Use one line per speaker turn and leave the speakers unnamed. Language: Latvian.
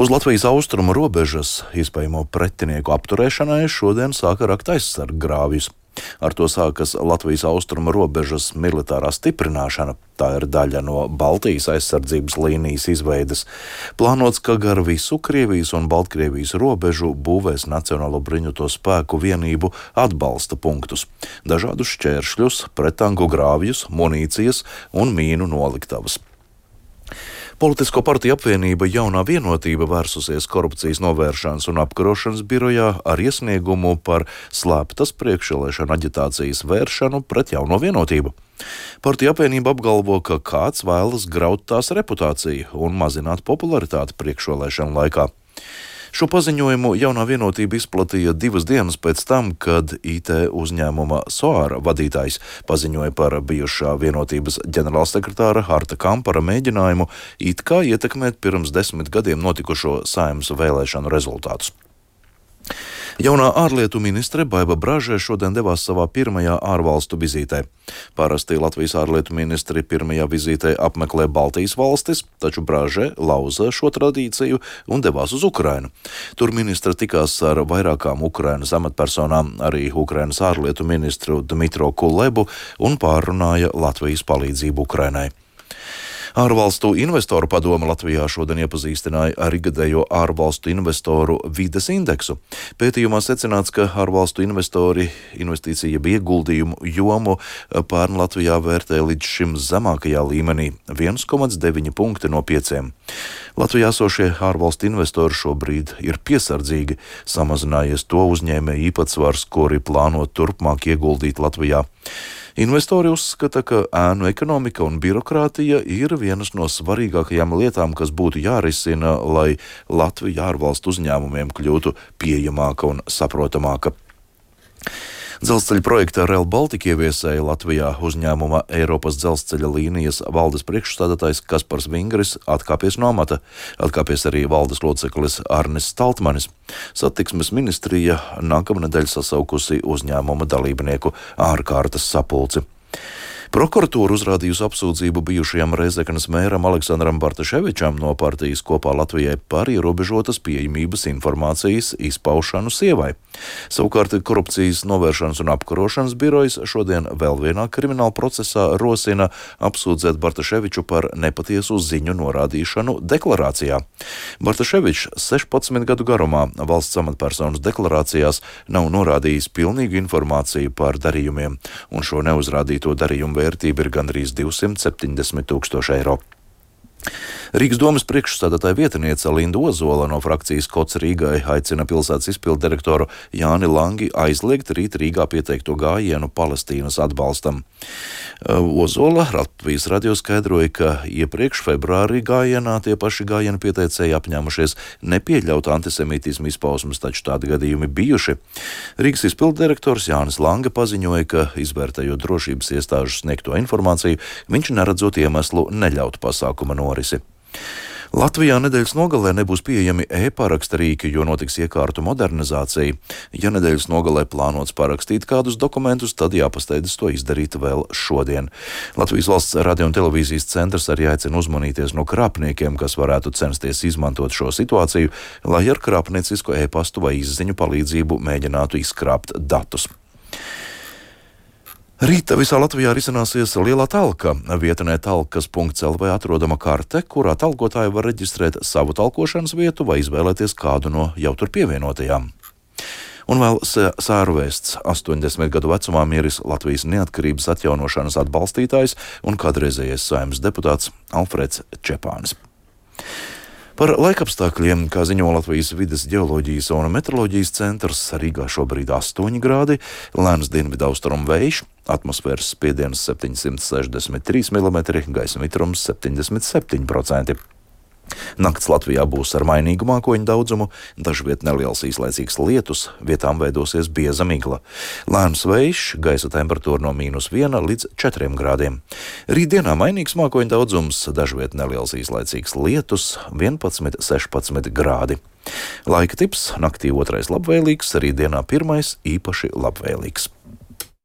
Uz Latvijas austrumu robežas iespējamo pretinieku apturēšanai šodien sāka rakt aizsargu grāvjus. Ar to sākas Latvijas austrumu robežas militārā stiprināšana. Tā ir daļa no Baltijas aizsardzības līnijas izveides. Plānots, ka gar visu Krievijas un Baltkrievijas robežu būvēs Nacionālo bruņoto spēku vienību atbalsta punktus, dažādus šķēršļus, prettanku grāvjus, munīcijas un mīnu noliktavas. Politisko partiju apvienība Jaunā vienotība vērsusies korupcijas novēršanas un apkarošanas birojā ar iesniegumu par slēptas priekšvēlēšanu aģitācijas vēršanu pret Jauno vienotību. Partiju apvienība apgalvo, ka kāds vēlas graut tās reputāciju un mazināt popularitāti priekšvēlēšanu laikā. Šo paziņojumu Jaunā vienotība izplatīja 2 dienas pēc tam, kad IT uzņēmuma SOAR vadītājs paziņoja par bijušā vienotības ģenerālsekretāra Harta Kampara mēģinājumu it kā ietekmēt pirms 10 gadiem notikušo Saeimas vēlēšanu rezultātus. Jaunā ārlietu ministre Baiba Bražē šodien devās savā pirmajā ārvalstu vizītē. Parasti Latvijas ārlietu ministri pirmajā vizītē apmeklē Baltijas valstis, taču Bražē lauza šo tradīciju un devās uz Ukrainu. Tur ministra tikās ar vairākām Ukrainas amatpersonām, arī Ukrainas ārlietu ministru Dmitro Kulebu un pārrunāja Latvijas palīdzību Ukrainai. Ārvalstu investoru padome Latvijā šodien iepazīstināja ar ikgadējo ārvalstu investoru vides indeksu. Pētījumā secināts, ka ārvalstu investori investīciju ieguldījumu jomu pērn Latvijā vērtē līdz šim zemākajā līmenī - 1,9 punkti no 5. Latvijā esošie ārvalstu investori šobrīd ir piesardzīgi, samazinājies to uzņēmēju īpatsvars, kuri plāno turpmāk ieguldīt Latvijā. Investori uzskata, ka ēnu ekonomika un birokrātija ir vienas no svarīgākajām lietām, kas būtu jārisina, lai Latvija ārvalstu uzņēmumiem kļūtu pieejamāka un saprotamāka. Dzelzceļa projekta Rail Baltica ieviesēja Latvijā uzņēmuma Eiropas dzelzceļa līnijas valdes priekšstādātājs Kaspars Vingris atkāpies no amata. Atkāpies arī valdes loceklis Arnis Staltmanis. Satiksmes ministrija nākamnedēļ sasaukusi uzņēmuma dalībnieku ārkārtas sapulci. Prokuratūra uzrādījusi apsūdzību bijušajam Rēzeknes mēram Aleksandram Bartaševičam no partijas Kopā Latvijai par ierobežotas pieejamības informācijas izpaušanu sievai. Savukārt korupcijas novēršanas un apkarošanas birojas šodien vēl vienā krimināla procesā rosina apsūdzēt Bartaševiču par nepatiesu ziņu norādīšanu deklarācijā. Bartaševičs 16 gadu garumā valsts amatpersonas deklarācijās nav norādījis pilnīgu informāciju par darījumiem, un šo neuzrādīto darījumu vērtība ir gandrīz 270 000 eiro. Rīgas domas priekšsēdētāja vietniece Linda Ozola no frakcijas Kots Rīgai aicina pilsētas izpilddirektoru Jāni Langi aizliegt rīt Rīgā pieteikto gājienu Palestīnas atbalstam. Ozola Latvijas radio skaidroja, ka iepriekš februārī gājienā tie paši gājienu pieteicēji apņēmušies nepieļaut antisemītismu izpausmes, taču tādi gadījumi bijuši. Rīgas izpilddirektors Jānis Lange paziņoja, ka izvērtējot drošības iestāžu sniegto informāciju, viņš neredzot iemeslu neļaut pasākuma norisi. Latvijā nedēļas nogalē nebūs pieejami e-paraksta rīki, jo notiks iekārtu modernizācija. Ja nedēļas nogalē plānots parakstīt kādus dokumentus, tad jāpasteidzas to izdarīt vēl šodien. Latvijas valsts radio un televīzijas centrs arī aicina uzmanīties no krāpniekiem, kas varētu censties izmantot šo situāciju, lai ar krāpniecisku e-pastu vai izziņu palīdzību mēģinātu izkrāpt datus. Rīta visā Latvijā risināsies lielā talka. Vietnē talkas.lv atrodama karte, kurā talkotāji var reģistrēt savu talkošanas vietu vai izvēlēties kādu no jau tur pievienotajām. Un vēl sēru vēsts. 80 gadu vecumā miris Latvijas neatkarības atjaunošanas atbalstītājs un kādreizējais Saeimas deputāts Alfreds Čepānis. Par laikapstākļiem, kā ziņo Latvijas vides ģeoloģijas un meteoroloģijas centrs, Rīgā šobrīd 8 grādi, lēns dienvidaustrumu vējš, atmosfēras spiediens 763 mm, gaisa mitrums 77%. Nakts Latvijā būs ar mainīgu mākoņu daudzumu, dažviet neliels īslaicīgs lietus, vietām veidosies bieza migla. Lēns vējš, gaisa temperatūra no -1 līdz 4 grādiem. Rītdienā mainīgs mākoņu daudzums, dažviet neliels īslaicīgs lietus, 11–16 grādi. Laika tips: naktī 2. labvēlīgs, rītdienā 1. īpaši labvēlīgs.